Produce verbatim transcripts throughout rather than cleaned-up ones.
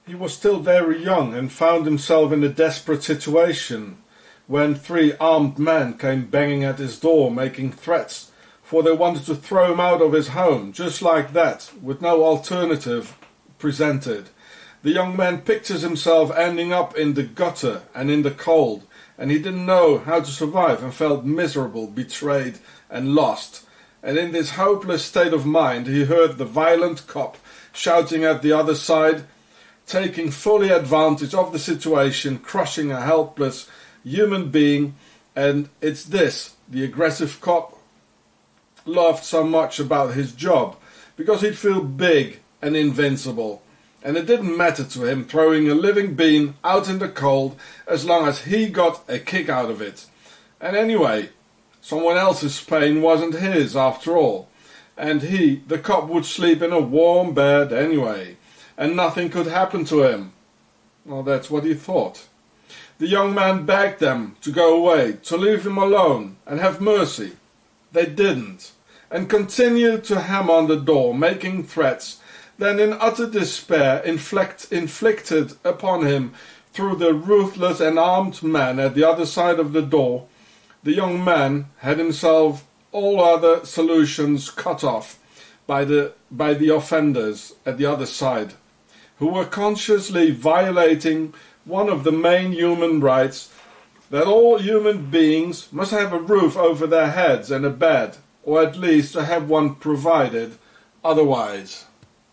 He was still very young and found himself in a desperate situation when three armed men came banging at his door making threats, for they wanted to throw him out of his home, just like that, with no alternative presented. The young man pictures himself ending up in the gutter and in the cold, and he didn't know how to survive and felt miserable, betrayed and lost. And in this hopeless state of mind he heard the violent cop shouting at the other side, taking fully advantage of the situation, crushing a helpless human being. And it's this the aggressive cop loved so much about his job, because he'd feel big and invincible, and it didn't matter to him throwing a living being out in the cold as long as he got a kick out of it. And anyway, someone else's pain wasn't his after all, and he, the cop, would sleep in a warm bed anyway, and nothing could happen to him. Well, that's what he thought. The young man begged them to go away, to leave him alone and have mercy. They didn't, and continued to hammer on the door, making threats. Then in utter despair inflict, inflicted upon him through the ruthless and armed man at the other side of the door, the young man had himself all other solutions cut off by the, by the offenders at the other side, who were consciously violating one of the main human rights, that all human beings must have a roof over their heads and a bed, or at least to have one provided otherwise.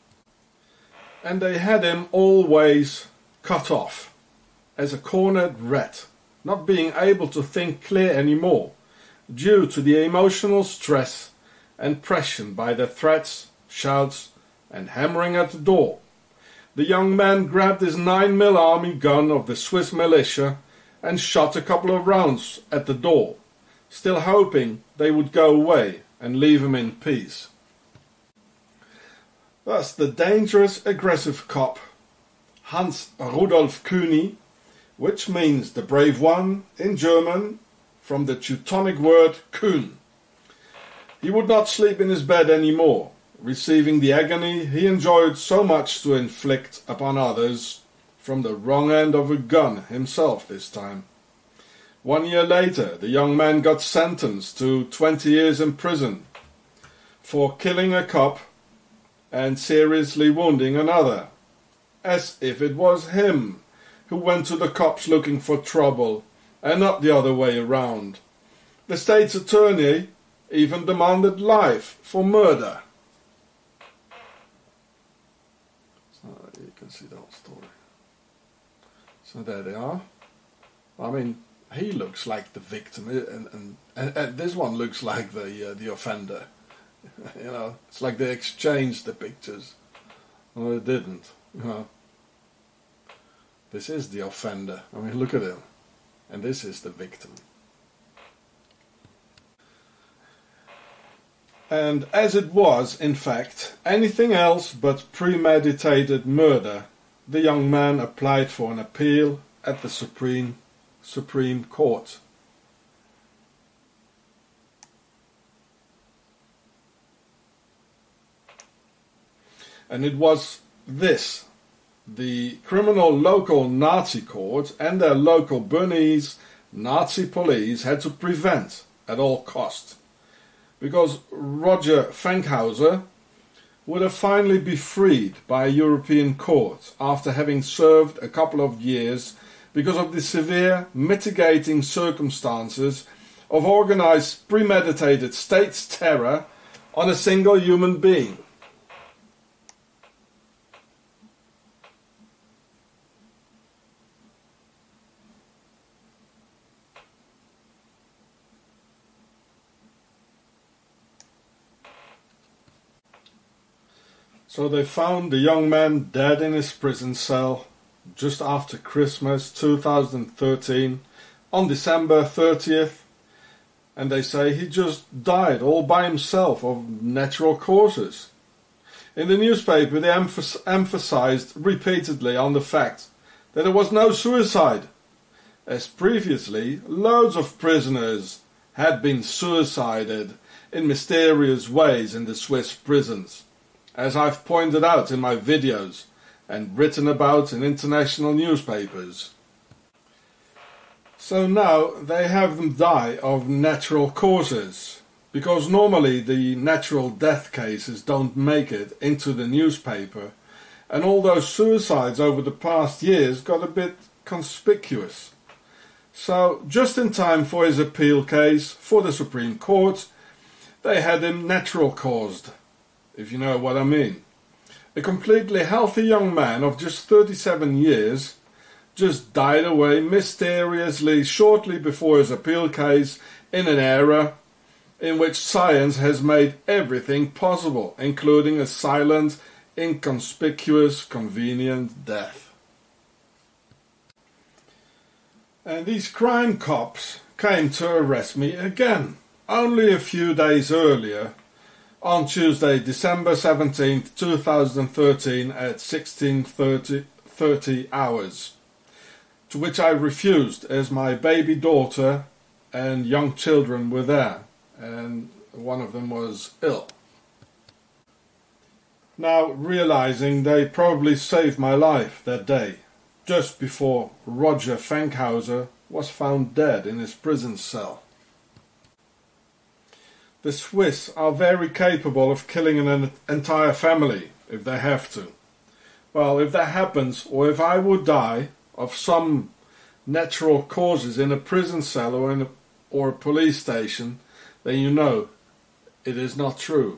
And they had him always cut off, as a cornered rat, not being able to think clear anymore, due to the emotional stress and pressure by the threats, shouts, and hammering at the door. The young man grabbed his nine mil army gun of the Swiss militia and shot a couple of rounds at the door, still hoping they would go away and leave him in peace. Thus the dangerous, aggressive cop, Hans Rudolf Kühni, which means the brave one in German, from the Teutonic word Kühn. He would not sleep in his bed anymore, receiving the agony he enjoyed so much to inflict upon others, from the wrong end of a gun himself this time. One year later, the young man got sentenced to twenty years in prison for killing a cop and seriously wounding another, as if it was him who went to the cops looking for trouble and not the other way around. The state's attorney even demanded life for murder. So you can see the whole story. So there they are. I mean, he looks like the victim, and, and, and, and this one looks like the uh, the offender. You know, it's like they exchanged the pictures. Well, they didn't. You know, this is the offender. I mean, look at him, and this is the victim. And as it was, in fact, anything else but premeditated murder, the young man applied for an appeal at the Supreme Supreme Court. And it was this, the criminal local Nazi court and their local Bernese Nazi police had to prevent at all cost. Because Roger Fankhauser would have finally be freed by a European court after having served a couple of years because of the severe mitigating circumstances of organized premeditated state's terror on a single human being. So they found the young man dead in his prison cell just after Christmas two thousand thirteen, on December thirtieth, and they say he just died all by himself of natural causes. In the newspaper they emph- emphasized repeatedly on the fact that it was no suicide, as previously loads of prisoners had been suicided in mysterious ways in the Swiss prisons. As I've pointed out in my videos, and written about in international newspapers. So now they have them die of natural causes, because normally the natural death cases don't make it into the newspaper, and all those suicides over the past years got a bit conspicuous. So just in time for his appeal case for the Supreme Court, they had him natural caused, if you know what I mean. A completely healthy young man of just thirty-seven years just died away mysteriously shortly before his appeal case in an era in which science has made everything possible, including a silent, inconspicuous, convenient death. And these crime cops came to arrest me again, only a few days earlier, on Tuesday, December seventeenth, two thousand thirteen at sixteen thirty hours, to which I refused as my baby daughter and young children were there, and one of them was ill. Now, realizing they probably saved my life that day, just before Roger Fankhauser was found dead in his prison cell. The Swiss are very capable of killing an entire family if they have to. Well, if that happens, or if I would die of some natural causes in a prison cell or in a, or a police station, then you know it is not true.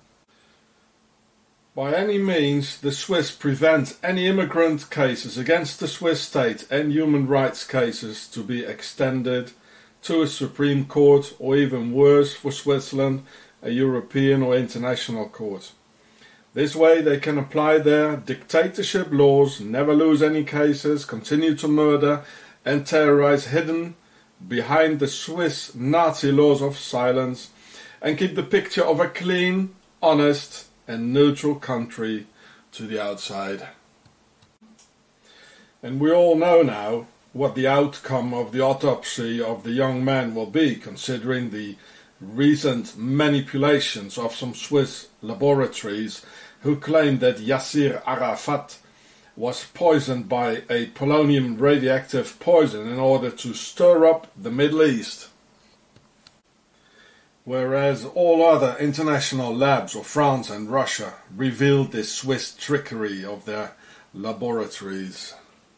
By any means, the Swiss prevent any immigrant cases against the Swiss state and human rights cases to be extended to a Supreme Court, or even worse for Switzerland, a European or international court. This way they can apply their dictatorship laws, never lose any cases, continue to murder and terrorize hidden behind the Swiss Nazi laws of silence, and keep the picture of a clean, honest and neutral country to the outside. And we all know now what the outcome of the autopsy of the young man will be, considering the recent manipulations of some Swiss laboratories who claim that Yasser Arafat was poisoned by a polonium radioactive poison in order to stir up the Middle East. Whereas all other international labs of France and Russia revealed this Swiss trickery of their laboratories.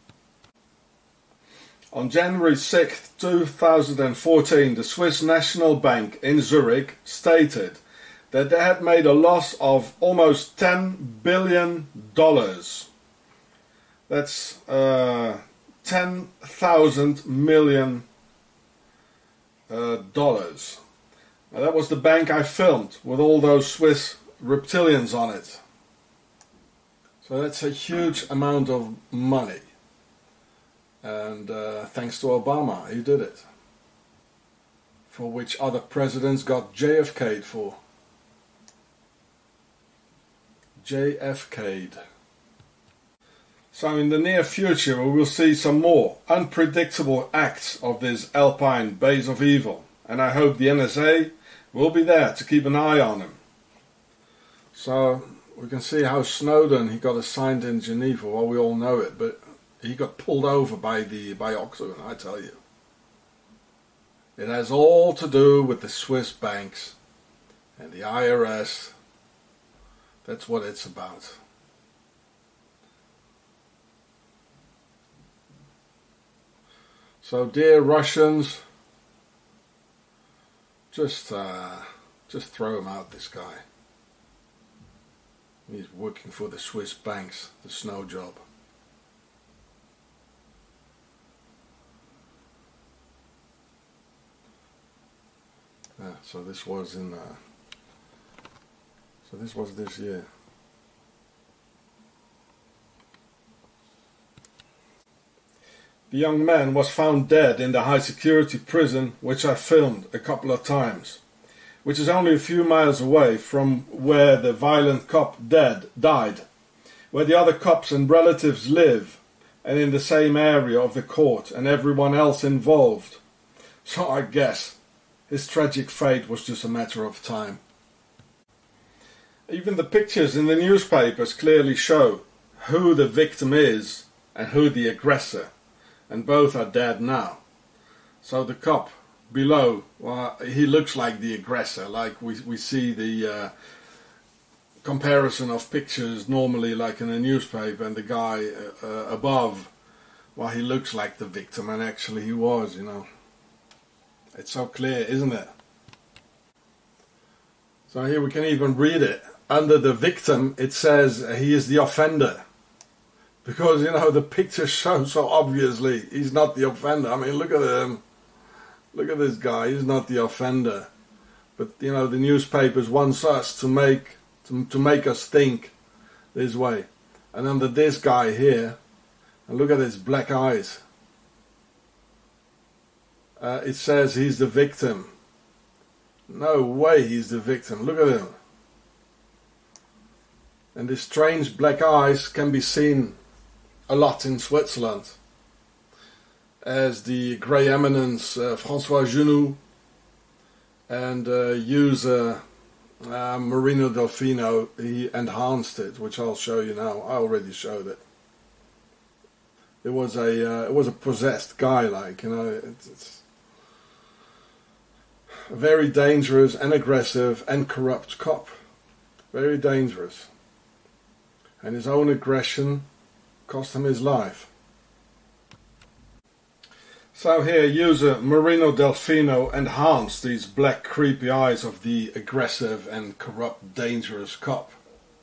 On January sixth, two thousand fourteen, the Swiss National Bank in Zurich stated that they had made a loss of almost ten billion dollars. That's uh, ten thousand million uh, dollars. Now, that was the bank I filmed with all those Swiss reptilians on it. So that's a huge amount of money. And uh, thanks to Obama, he did it. For which other presidents got J F K'd for. J F K'd. So in the near future we will see some more unpredictable acts of this Alpine base of evil. And I hope the N S A will be there to keep an eye on him. So we can see how Snowden, he got assigned in Geneva. Well, we all know it, but he got pulled over by the by Octagon, I tell you. It has all to do with the Swiss banks and the I R S. That's what it's about. So, dear Russians, just uh, just throw him out, this guy. He's working for the Swiss banks, the snow job. Yeah, so this was in. Uh, so this was this year. The young man was found dead in the high-security prison, which I filmed a couple of times, which is only a few miles away from where the violent cop dead died, where the other cops and relatives live, and in the same area of the court and everyone else involved. So I guess his tragic fate was just a matter of time. Even the pictures in the newspapers clearly show who the victim is and who the aggressor, and both are dead now. So the cop below, well, he looks like the aggressor, like we, we see the uh, comparison of pictures normally like in a newspaper, and the guy uh, uh, above, well, he looks like the victim, and actually he was, you know. It's so clear, isn't it? So here we can even read it. Under the victim, it says he is the offender. Because, you know, the picture shows so obviously he's not the offender. I mean, look at him. Look at this guy. He's not the offender. But, you know, the newspapers want us to make, to, to make us think this way. And under this guy here, and look at his black eyes. Uh, it says he's the victim. No way he's the victim. Look at him. And these strange black eyes can be seen a lot in Switzerland. As the grey eminence uh, François Genoux and uh, user uh, Marino Delfino, he enhanced it, which I'll show you now. I already showed it. It was a uh, it was a possessed guy, like, you know. It's, it's a very dangerous and aggressive and corrupt cop. Very dangerous. And his own aggression cost him his life. So here, user Marino Delfino enhanced these black creepy eyes of the aggressive and corrupt dangerous cop.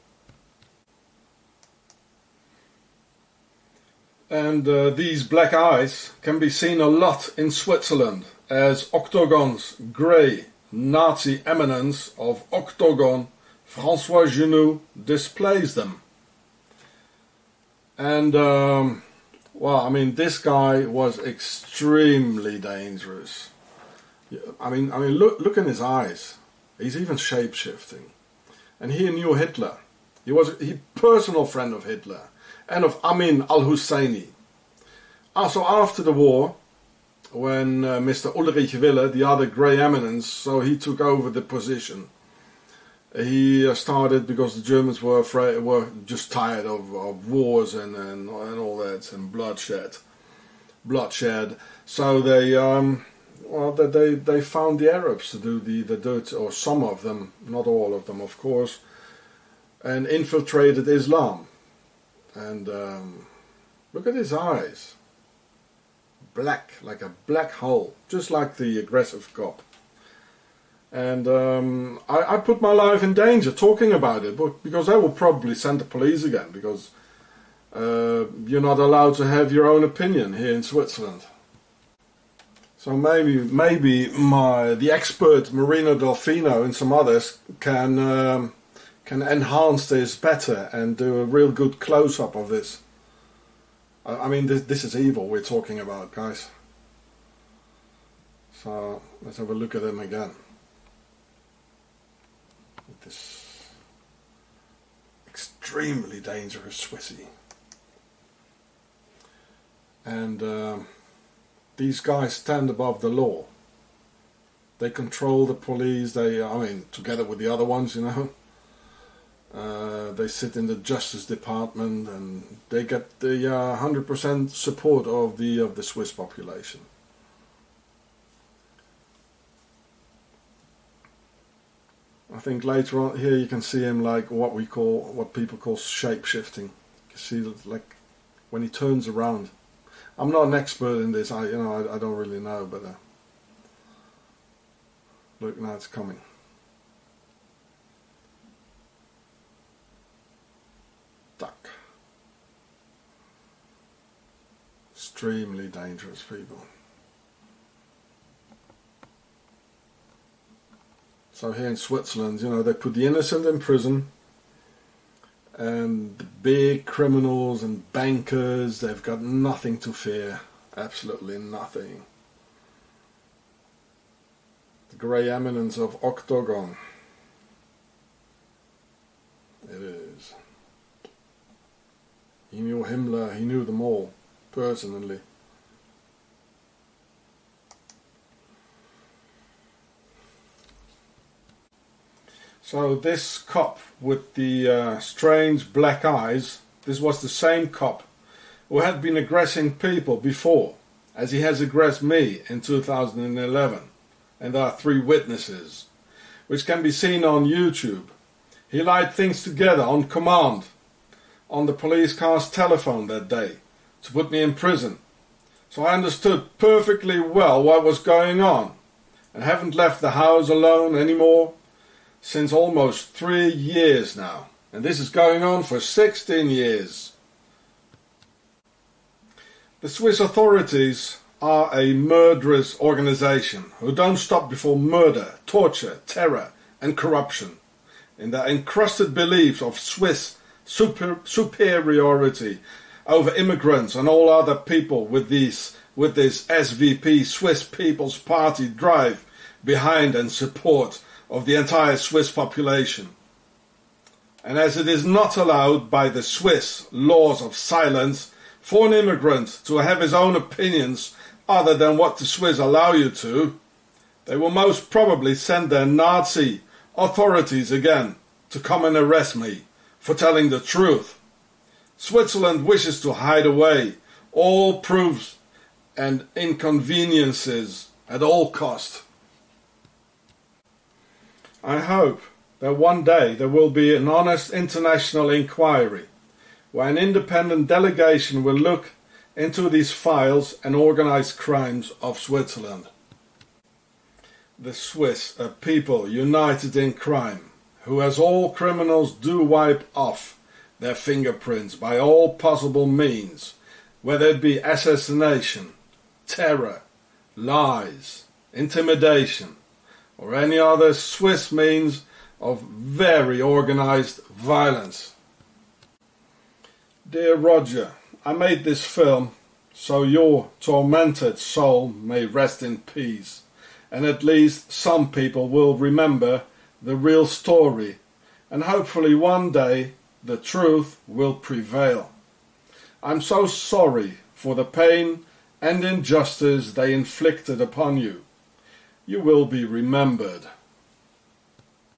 And uh, these black eyes can be seen a lot in Switzerland, as Octagon's grey Nazi eminence of Octagon, François Genoux, displays them. And, um, well, I mean, this guy was extremely dangerous. I mean, I mean, look, look in his eyes. He's even shape-shifting. And he knew Hitler. He was a personal friend of Hitler and of Amin al-Husseini. Also, after the war, when uh, Mister Ulrich Wille, the other grey eminence, so he took over the position. He uh, started because the Germans were afraid, were just tired of, of wars and, and and all that, and bloodshed, bloodshed. So they um, well they, they they found the Arabs to do the the dirt, or some of them, not all of them, of course, and infiltrated Islam. And um, look at his eyes, black like a black hole, just like the aggressive cop. And um, I, I put my life in danger talking about it, but because I will probably send the police again, because uh, you're not allowed to have your own opinion here in Switzerland. So maybe maybe my the expert Marino Delfino and some others can um, can enhance this better and do a real good close-up of this. I, I mean, this, this is evil we're talking about, guys. So let's have a look at him again. This extremely dangerous Swissy. And um, these guys stand above the law. They control the police, they, I mean, together with the other ones, you know. Uh, they sit in the Justice Department, and they get the uh, one hundred percent support of the of the Swiss population. I think later on here you can see him like what we call, what people call shape-shifting. You can see like when he turns around. I'm not an expert in this. I you know I, I don't really know, but uh, look, now it's coming. Duck. Extremely dangerous people. So here in Switzerland, you know, they put the innocent in prison, and the big criminals and bankers, they've got nothing to fear. Absolutely nothing. The grey eminence of Octagon. It is. He knew Himmler, he knew them all, personally. So this cop with the uh, strange black eyes, this was the same cop who had been aggressing people before, as he has aggressed me in two thousand eleven. And there are three witnesses, which can be seen on YouTube. He lied things together on command on the police car's telephone that day to put me in prison. So I understood perfectly well what was going on and haven't left the house alone anymore since almost three years now. And this is going on for sixteen years. The Swiss authorities are a murderous organization who don't stop before murder, torture, terror and corruption in their encrusted beliefs of Swiss super, superiority over immigrants and all other people with these with this S V P, Swiss People's Party, drive behind and support of the entire Swiss population. And as it is not allowed by the Swiss laws of silence for an immigrant to have his own opinions other than what the Swiss allow you to, they will most probably send their Nazi authorities again to come and arrest me for telling the truth. Switzerland wishes to hide away all proofs and inconveniences at all cost. I hope that one day there will be an honest international inquiry where an independent delegation will look into these files and organized crimes of Switzerland. The Swiss are people united in crime, who as all criminals do wipe off their fingerprints by all possible means, whether it be assassination, terror, lies, intimidation, or any other Swiss means of very organized violence. Dear Roger, I made this film so your tormented soul may rest in peace, and at least some people will remember the real story, and hopefully one day the truth will prevail. I'm so sorry for the pain and injustice they inflicted upon you. You will be remembered.